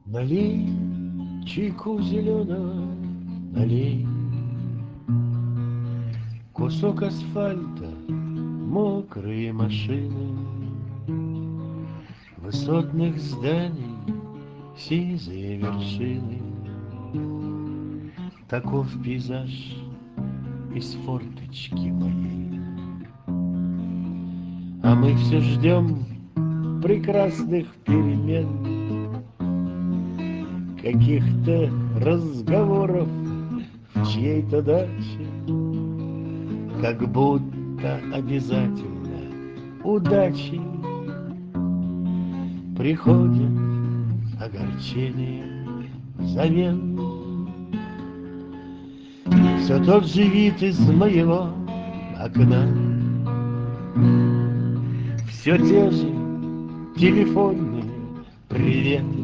Налей чайку зеленого, налей кусок асфальта, мокрые машины, высотных зданий, сизые вершины. Таков пейзаж из форточки моей. А мы все ждем прекрасных перемен, каких-то разговоров в чьей-то даче, как будто обязательно удачи приходит огорчение взамен. Все тот же вид из моего окна, все те же телефонные приветы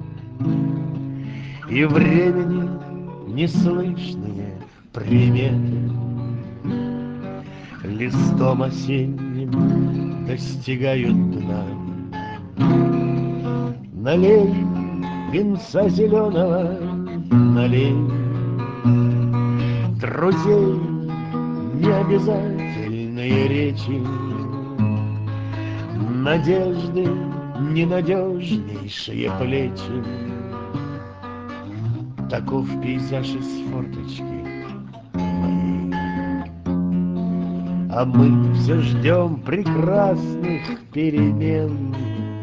и времени неслышные приметы. Листом осенним достигают дна. Налей винца зеленого, налей друзей необязательные речи, надежды ненадежнейшие плечи. Таков пейзаж из форточки моей. А мы все ждем прекрасных перемен,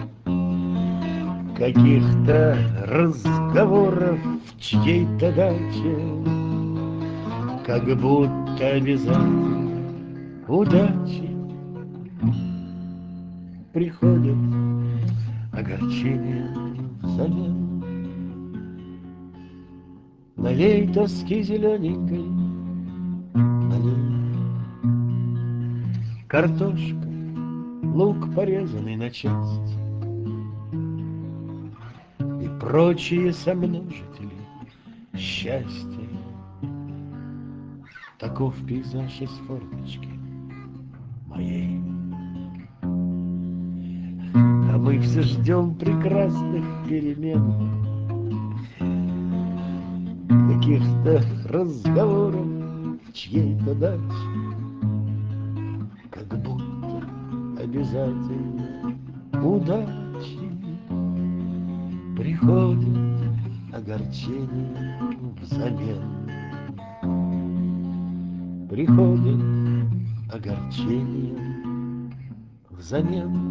каких-то разговоров в чьей-то даче, как будто обязательно удачи приходят огорчения взамен. Налей тоски зелененькой, налей картошка, лук порезанный на части и прочие сомножители счастья. Таков пейзаж из форточки моей. А мы все ждем прекрасных перемен, каких-то разговоров в чьей-то даче, как будто обязательно удачи приходит огорчение взамен. Приходит огорчение взамен.